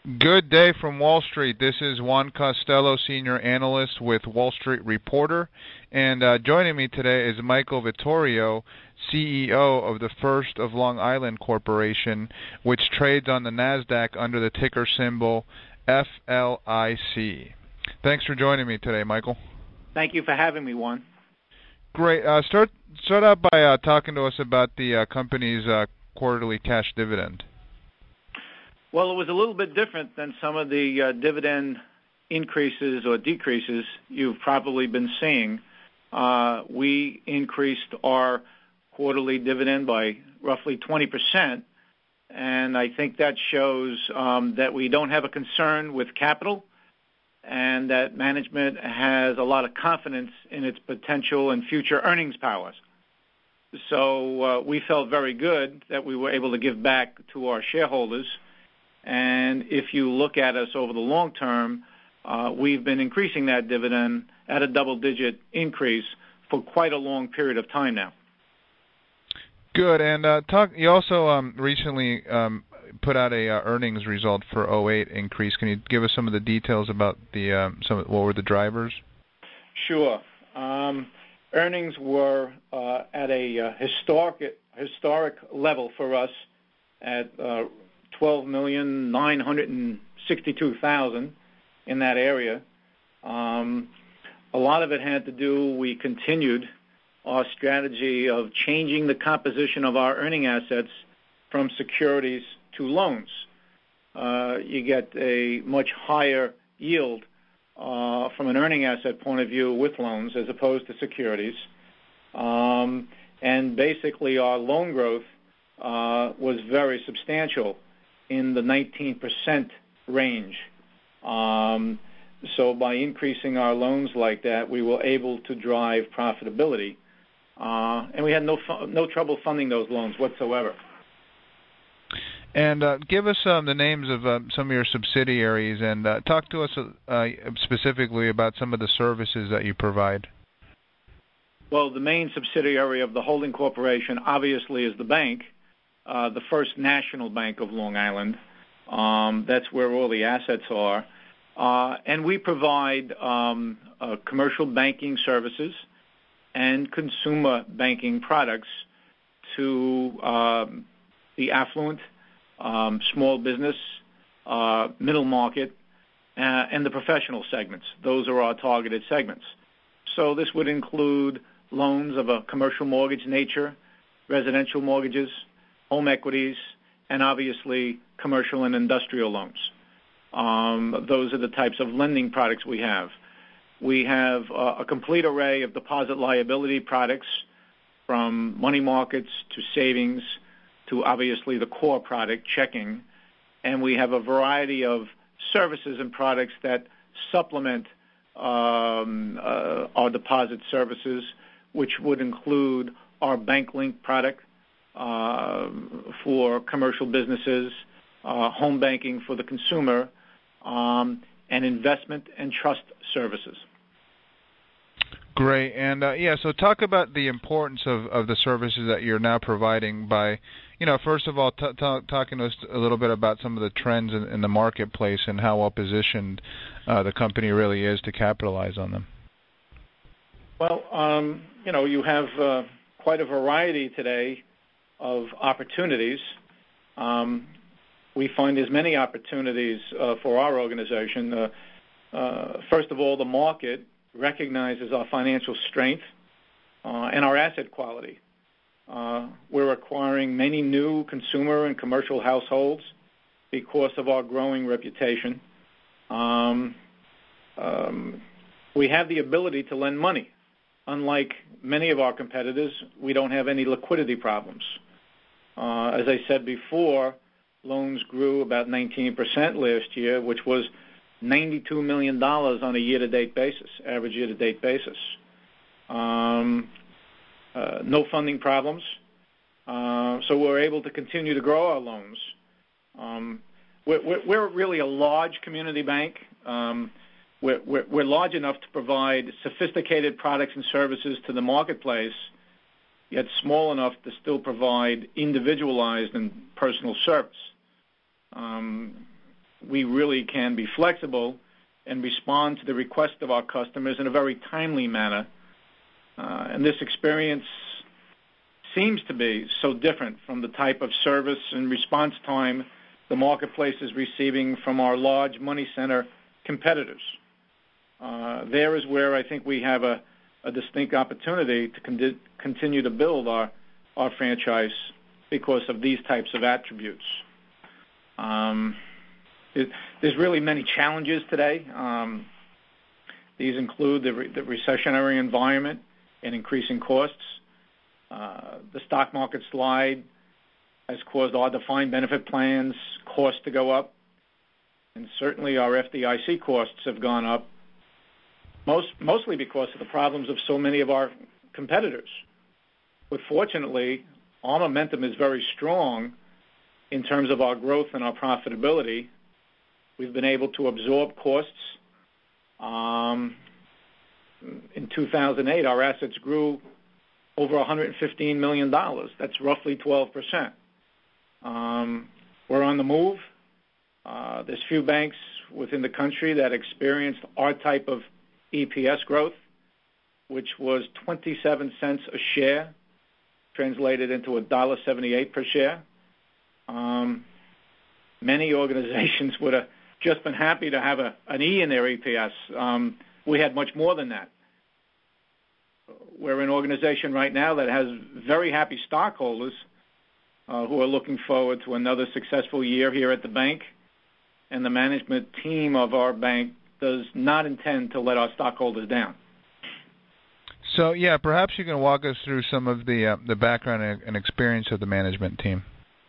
Good day from Wall Street. This is Juan Costello, Senior Analyst with Wall Street Reporter. And joining me today is Michael Vittorio, CEO of the First of Long Island Corporation, which trades on the NASDAQ under the ticker symbol FLIC. Thanks for joining me today, Michael. Thank you for having me, Juan. Great. Start out by talking to us about the company's quarterly cash dividend. Well, it was a little bit different than some of the dividend increases or decreases you've probably been seeing. We increased our quarterly dividend by roughly 20%, and I think that shows that we don't have a concern with capital and that management has a lot of confidence in its potential and future earnings powers. So we felt very good that we were able to give back to our shareholders. And if you look at us over the long term, we've been increasing that dividend at a double-digit increase for quite a long period of time now. Good. And you also recently put out a earnings result for 2008 increase. Can you give us some of the details about what were the drivers? Sure. Earnings were at a historic level for us at $12,962,000 in that area. A lot of it had to do, we continued our strategy of changing the composition of our earning assets from securities to loans. You get a much higher yield from an earning asset point of view with loans as opposed to securities. And basically our loan growth was very substantial in the 19% range. So by increasing our loans like that, we were able to drive profitability. And we had no trouble funding those loans whatsoever. And give us the names of some of your subsidiaries and talk to us specifically about some of the services that you provide. Well, the main subsidiary of the holding corporation obviously is the bank. The First National Bank of Long Island. That's where all the assets are. And we provide commercial banking services and consumer banking products to the affluent, small business, middle market, and the professional segments. Those are our targeted segments. So this would include loans of a commercial mortgage nature, residential mortgages, home equities, and obviously commercial and industrial loans. Those are the types of lending products we have. We have a complete array of deposit liability products from money markets to savings to obviously the core product, checking. And we have a variety of services and products that supplement our deposit services, which would include our BankLink product, for commercial businesses, home banking for the consumer, and investment and trust services. Great. And, so talk about the importance of the services that you're now providing by, first of all, talking to us a little bit about some of the trends in the marketplace and how well positioned the company really is to capitalize on them. Well, you have quite a variety today of opportunities. We find there's many opportunities for our organization. First of all, the market recognizes our financial strength and our asset quality. We're acquiring many new consumer and commercial households because of our growing reputation. We have the ability to lend money. Unlike many of our competitors, we don't have any liquidity problems. As I said before, loans grew about 19% last year, which was $92 million on a year-to-date basis, average year-to-date basis. No funding problems. So we're able to continue to grow our loans. We're really a large community bank. We're large enough to provide sophisticated products and services to the marketplace, yet small enough to still provide individualized and personal service. we really can be flexible and respond to the request of our customers in a very timely manner. And this experience seems to be so different from the type of service and response time the marketplace is receiving from our large money center competitors. There is where I think we have a distinct opportunity to continue to build our franchise because of these types of attributes. There's really many challenges today. These include the recessionary environment and increasing costs. The stock market slide has caused our defined benefit plans costs to go up, and certainly our FDIC costs have gone up, mostly because of the problems of so many of our competitors. But fortunately, our momentum is very strong in terms of our growth and our profitability. We've been able to absorb costs. In 2008, our assets grew over $115 million. That's roughly 12%. We're on the move. There's few banks within the country that experienced our type of EPS growth, which was 27 cents a share, translated into $1.78 per share. Many organizations would have just been happy to have an E in their EPS. We had much more than that. We're an organization right now that has very happy stockholders who are looking forward to another successful year here at the bank, and the management team of our bank does not intend to let our stockholders down. So, yeah, perhaps you can walk us through some of the background and experience of the management team.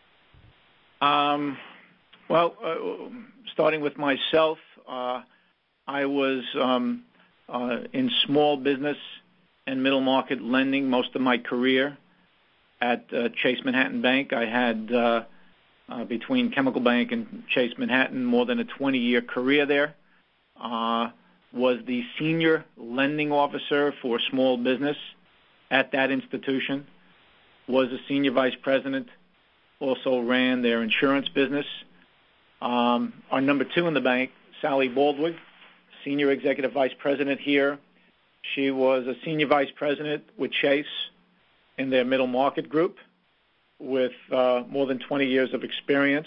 Starting with myself, I was in small business and middle market lending most of my career at Chase Manhattan Bank. I had, between Chemical Bank and Chase Manhattan, more than a 20-year career there. Was the senior lending officer for small business at that institution. Was a senior vice president. Also ran their insurance business. Our number two in the bank, Sally Baldwin, senior executive vice president here. She was a senior vice president with Chase in their middle market group with more than 20 years of experience,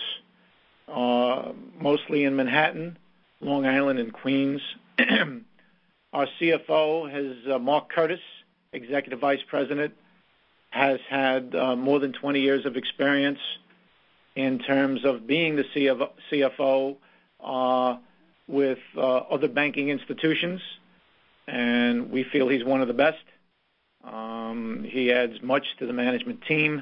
mostly in Manhattan, Long Island, and Queens. Our CFO has Mark Curtis, executive vice president, has had more than 20 years of experience in terms of being the CFO with other banking institutions, and we feel he's one of the best. He adds much to the management team.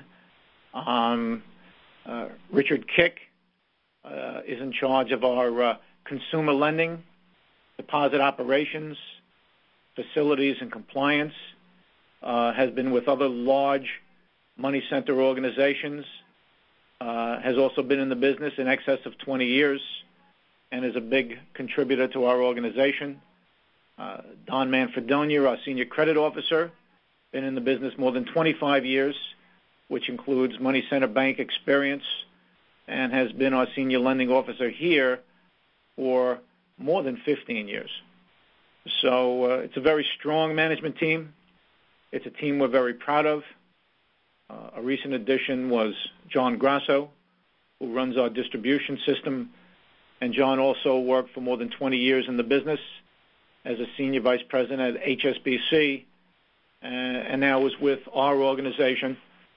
Richard Kick is in charge of our consumer lending, deposit operations, facilities, and compliance. Has been with other large money center organizations. Has also been in the business in excess of 20 years and is a big contributor to our organization. Don Manfredonia, our senior credit officer, been in the business more than 25 years, which includes money center bank experience, and has been our senior lending officer here for more than 15 years. So it's a very strong management team. It's a team we're very proud of. A recent addition was John Grasso, who runs our distribution system. And John also worked for more than 20 years in the business as a senior vice president at HSBC, and now is with our organization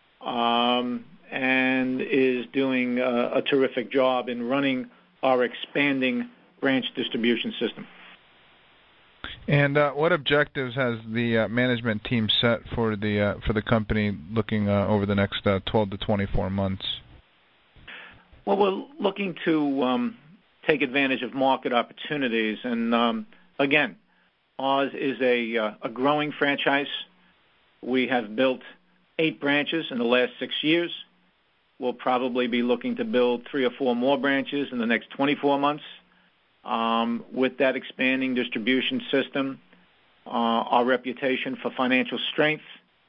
and is doing a terrific job in running our expanding branch distribution system. And what objectives has the management team set for the company looking over the next 12 to 24 months? Well, we're looking to take advantage of market opportunities. And, again, Oz is a growing franchise. We have built 8 branches in the last 6 years. We'll probably be looking to build 3 or 4 more branches in the next 24 months. With that expanding distribution system, our reputation for financial strength,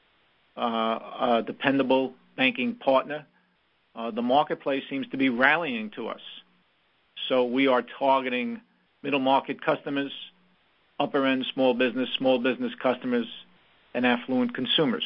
a dependable banking partner, the marketplace seems to be rallying to us. So we are targeting middle market customers, upper end small business customers, and affluent consumers.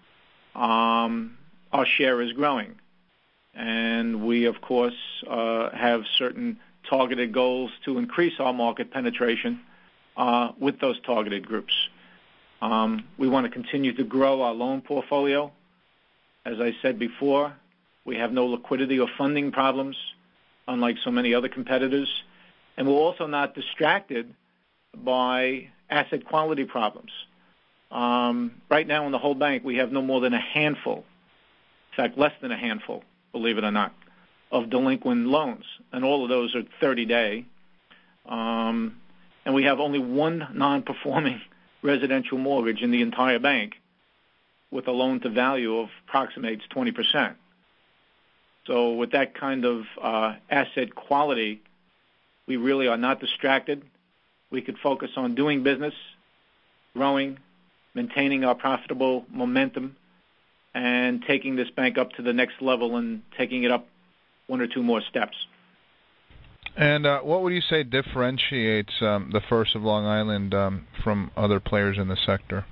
Our share is growing, and we, of course, have certain targeted goals to increase our market penetration with those targeted groups. We want to continue to grow our loan portfolio. As I said before, we have no liquidity or funding problems, unlike so many other competitors, and we're also not distracted by asset quality problems. Right now in the whole bank, we have no more than a handful, in fact, less than a handful, believe it or not, of delinquent loans, and all of those are 30-day. And we have only one non-performing residential mortgage in the entire bank with a loan-to-value of approximates 20%. So with that kind of asset quality, we really are not distracted. We could focus on doing business, growing, maintaining our profitable momentum, and taking this bank up to the next level and taking it up one or two more steps. And what would you say differentiates the First of Long Island from other players in the sector?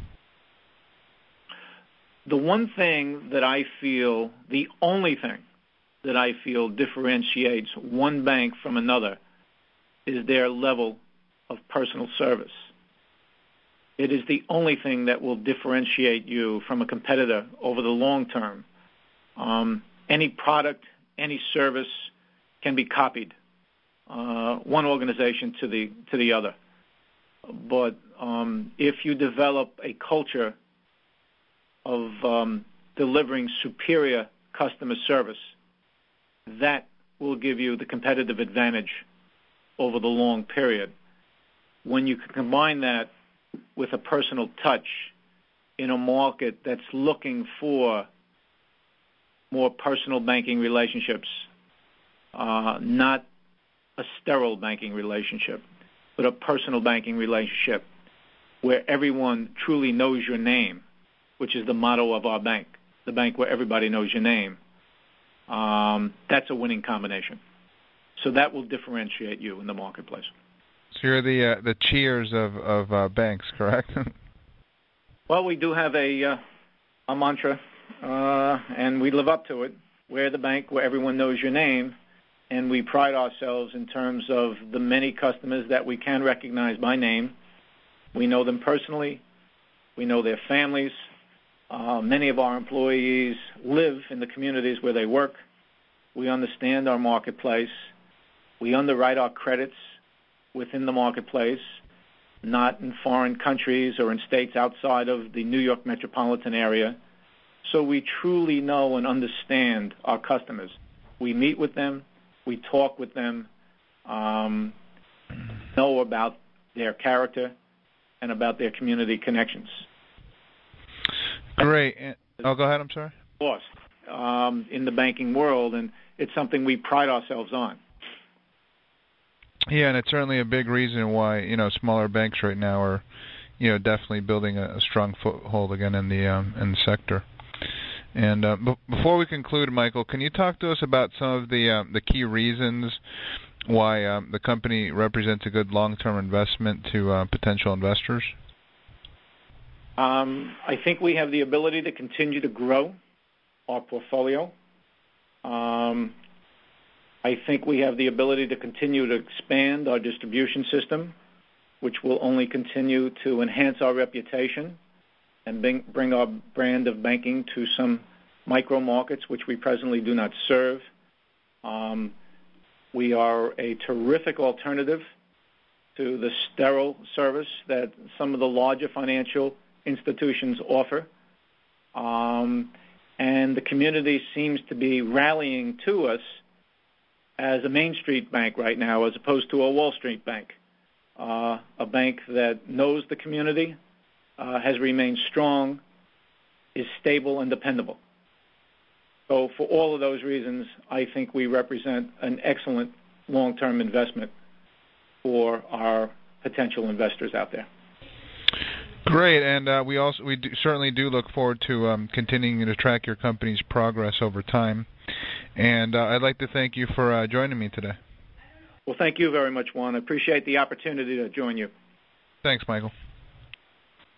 The one thing that I feel, the only thing that I feel differentiates one bank from another is their level of personal service. It is the only thing that will differentiate you from a competitor over the long term. Any product, any service can be copied, one organization to the other. But if you develop a culture of delivering superior customer service, that will give you the competitive advantage over the long period. When you can combine that with a personal touch in a market that's looking for more personal banking relationships, not a sterile banking relationship, but a personal banking relationship where everyone truly knows your name, which is the motto of our bank, the bank where everybody knows your name. That's a winning combination. So that will differentiate you in the marketplace. So you're the Cheers of banks, correct? Well, we do have a mantra, and we live up to it. We're the bank where everyone knows your name, and we pride ourselves in terms of the many customers that we can recognize by name. We know them personally. We know their families. Many of our employees live in the communities where they work. We understand our marketplace. We underwrite our credits within the marketplace, not in foreign countries or in states outside of the New York metropolitan area. So we truly know and understand our customers. We meet with them. We talk with them, know about their character and about their community connections. Great. Oh, go ahead. I'm sorry. Lost in the banking world, and it's something we pride ourselves on. Yeah, and it's certainly a big reason why smaller banks right now are definitely building a strong foothold again in the sector. And before we conclude, Michael, can you talk to us about some of the key reasons why the company represents a good long-term investment to potential investors? I think we have the ability to continue to grow our portfolio. I think we have the ability to continue to expand our distribution system, which will only continue to enhance our reputation and bring our brand of banking to some micro markets which we presently do not serve. We are a terrific alternative to the sterile service that some of the larger financial institutions offer. And the community seems to be rallying to us as a Main Street bank right now as opposed to a Wall Street bank, a bank that knows the community, has remained strong, is stable and dependable. So for all of those reasons, I think we represent an excellent long-term investment for our potential investors out there. Great, and we certainly do look forward to continuing to track your company's progress over time. And I'd like to thank you for joining me today. Well, thank you very much, Juan. I appreciate the opportunity to join you. Thanks, Michael.